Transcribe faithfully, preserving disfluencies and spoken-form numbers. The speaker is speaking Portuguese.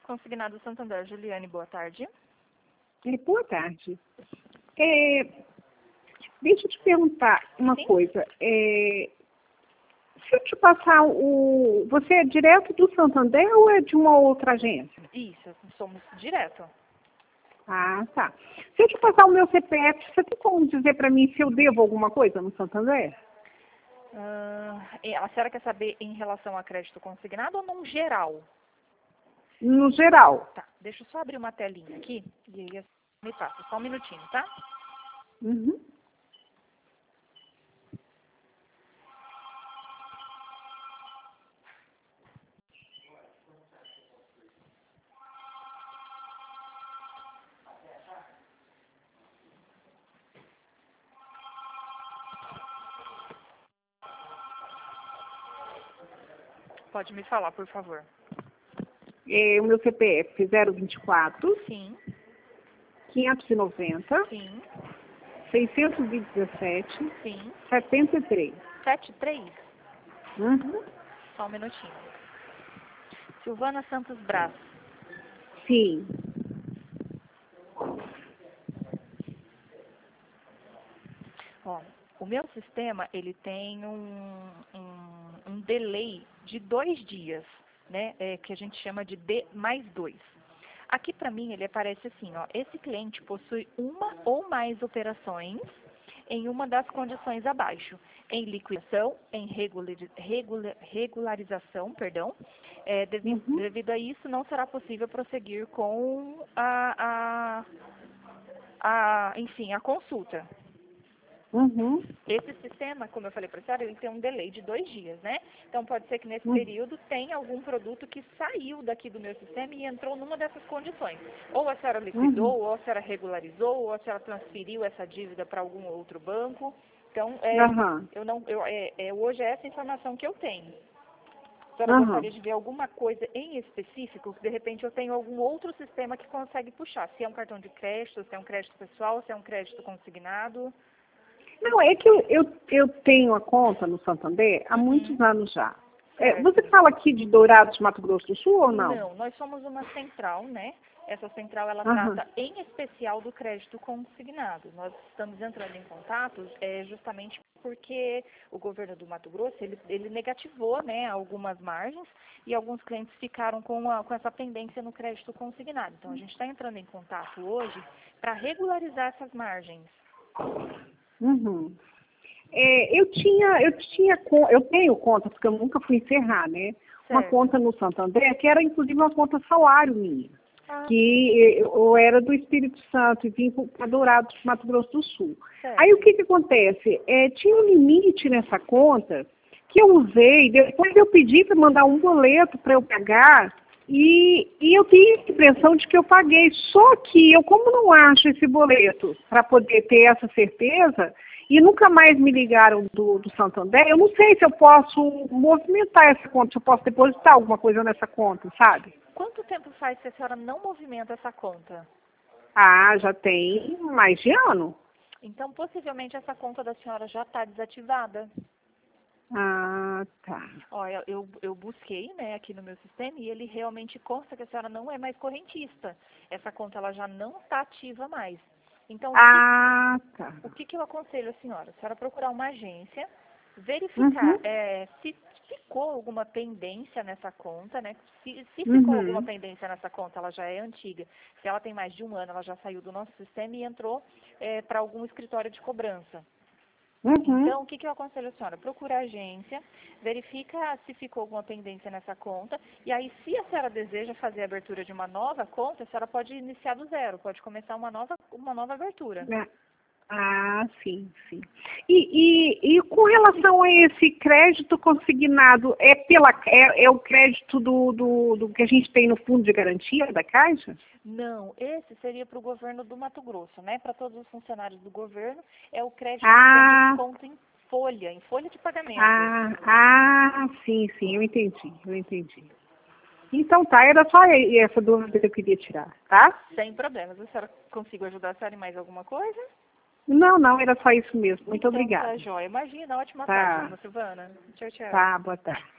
Consignado Santander, Juliane, boa tarde. É, boa tarde. É, deixa eu te perguntar uma Sim? coisa. É, se eu te passar o... Você é direto do Santander ou é de uma outra agência? Isso, somos direto. Ah, tá. Se eu te passar o meu C P F, você tem como dizer para mim se eu devo alguma coisa no Santander? Ah, e a senhora quer saber em relação a crédito consignado ou num geral? No geral. Tá, deixa eu só abrir uma telinha aqui e aí me passa, só um minutinho, tá? Uhum. Pode me falar, por favor. É, o meu C P F zero vinte e quatro, Sim, quinhentos e noventa, sim, seiscentos e dezessete, sim. setenta e três. sete três. Uhum. Só um minutinho. Silvana Santos Braz. Sim. Ó, o meu sistema, ele tem um, um, um delay de dois dias, né? É, que a gente chama de D mais dois. Aqui para mim ele aparece assim, ó, esse cliente possui uma ou mais operações em uma das condições abaixo, em liquidação, em regulari- regula- regularização, perdão, é, devi- Uhum. devido a isso não será possível prosseguir com a, a, a enfim, a consulta. Uhum. Esse sistema, como eu falei para a senhora, ele tem um delay de dois dias, né? Então pode ser que nesse Uhum. período tenha algum produto que saiu daqui do meu sistema e entrou numa dessas condições. Ou a senhora Uhum. liquidou, ou a senhora regularizou, ou a senhora transferiu essa dívida para algum outro banco. Então, é, Aham. eu não, eu, é, é, hoje é essa informação que eu tenho. A senhora Aham. gostaria de ver alguma coisa em específico, que de repente eu tenho algum outro sistema que consegue puxar. Se é um cartão de crédito, se é um crédito pessoal, se é um crédito consignado. Não, é que eu, eu, eu tenho a conta no Santander há muitos Uhum. anos já. É, você Certo. fala aqui de Dourados, Mato Grosso do Sul ou não? Não, nós somos uma central, né? Essa central, ela Aham. trata em especial do crédito consignado. Nós estamos entrando em contato é, justamente porque o governo do Mato Grosso, ele, ele negativou, né, algumas margens e alguns clientes ficaram com, a, com essa pendência no crédito consignado. Então, a gente está entrando em contato hoje para regularizar essas margens. Uhum. É, eu tinha, eu tinha, con- eu tenho conta, porque eu nunca fui encerrar, né? Uma Certo. conta no Santander, que era inclusive uma conta salário minha. Ah, Que eu era do Espírito Santo e vim para Dourados, Mato Grosso do Sul. Aí o certo. que que acontece? É, tinha um limite nessa conta que eu usei, depois eu pedi para mandar um boleto para eu pagar e, e eu tenho a impressão de que eu paguei. Só que eu, como não acho esse boleto para poder ter essa certeza, e nunca mais me ligaram do, do Santander, eu não sei se eu posso movimentar essa conta, se eu posso depositar alguma coisa nessa conta, sabe? Quanto tempo faz que a senhora não movimenta essa conta? Ah, já tem mais de ano. Então, possivelmente, essa conta da senhora já está desativada. Ah, tá. Olha, eu, eu busquei, né, aqui no meu sistema e ele realmente consta que a senhora não é mais correntista. Essa conta ela já não está ativa mais. Então, o que, Ah, tá. o que, que eu aconselho a senhora? A senhora procurar uma agência, verificar Uhum, é, se ficou alguma pendência nessa conta, né? Se, se ficou alguma uhum, pendência nessa conta, ela já é antiga. Se ela tem mais de um ano, ela já saiu do nosso sistema e entrou é, para algum escritório de cobrança. uhum. Então, o que, que eu aconselho a senhora? Procura a agência, verifica se ficou alguma pendência nessa conta, e aí, se a senhora deseja fazer a abertura de uma nova conta, a senhora pode iniciar do zero, pode começar uma nova, uma nova abertura. É. Ah, sim, sim. E, e, e com relação a esse crédito consignado, é, pela, é, é o crédito do, do, do que a gente tem no fundo de garantia da Caixa? Não, esse seria para o governo do Mato Grosso, né? Para todos os funcionários do governo, é o crédito que vem de Ah, desconto em folha, em folha de pagamento. ah, ah, sim, sim, eu entendi, eu entendi. Então tá, era só essa dúvida que eu queria tirar, tá? Sem problemas. A senhora consigo ajudar a senhora em mais alguma coisa? Não, não, era só isso mesmo. Muito Então tá, obrigada. jóia. Imagina, ótima tarde, Tá, dona Silvana. Tchau, tchau. tá, boa tarde.